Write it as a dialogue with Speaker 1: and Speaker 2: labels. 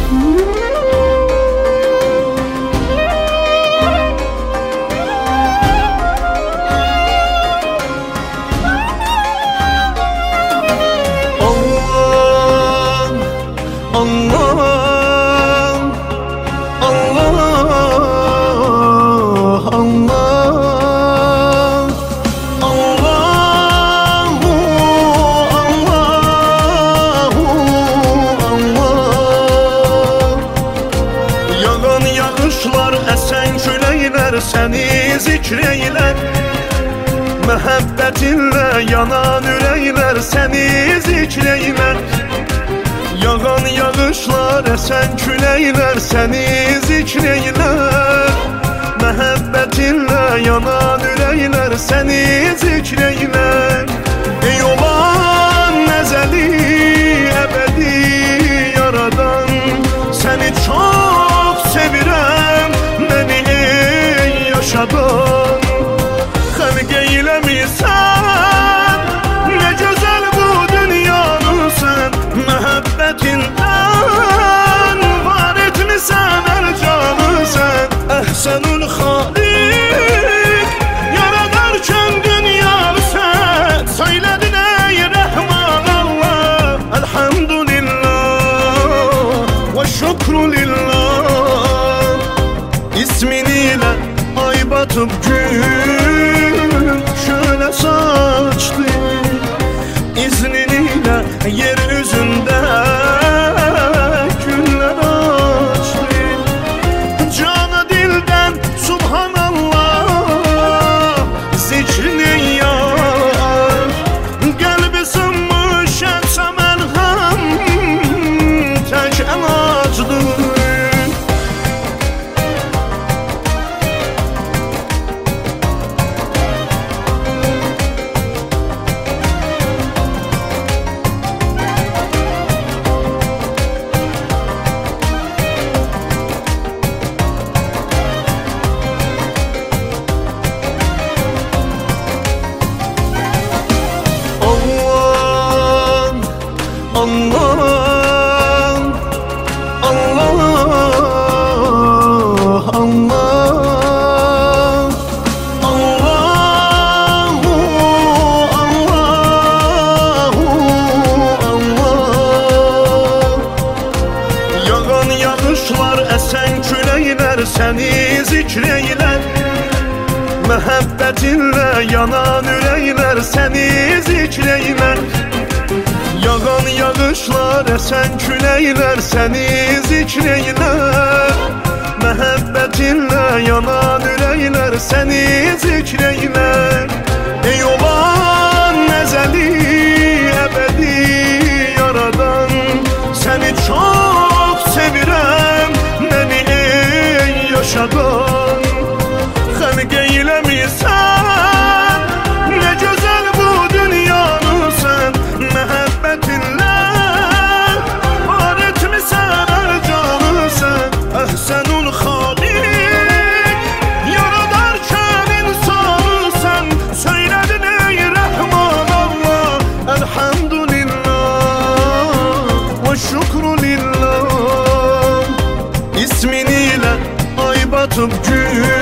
Speaker 1: Seni zikreyler, məhəbbətinlə yanan ürəklər səni zikreylər. Yağan yağışlar, əsən küləklər səni zikreylər, məhəbbətinlə yanan ürəklər səni zikreylər. Ey olan əzəli, əbədi yaradan, səni çox sevirəm, məni yaşadan. Xəlq eyləmisən, nə gözəl bu dünyanı sən, məhəbbətindən var etmisən hər canı sən. Əhsənül xaliq, yaradarkən dünyanı sən, söylədin ey rəhman Allah. Elhamdülillah və şükrülillah, isminilə ay batıp gün şöyle saçtı, İzniyle yeryüzünde güller açtı. Canı dilden subhanallah zikrini yar, kalbi sınmış etse merhem tek elacdır. Əsən küləklər səni zikreylər, məhəbbətinlə yanan ürəklər səni zikreylər. Yağan yağışlar, əsən küləklər səni zikreylər, məhəbbətinlə yanan ürəklər səni zikreylər. Ey olan əzəli, əbədi yaradan, səni çox sevirəm, məni yaşadan. Xəlq eyləmisən, nə gözəl bu dünyanı sən, məhəbbətinlə var etmisən hər canı sən. Əhsənül xaliq, yaradarkən insanı sən, söylədin ey rəhman Allah. Elhamdülillah və şükrülillah, isminilə ay batıp gün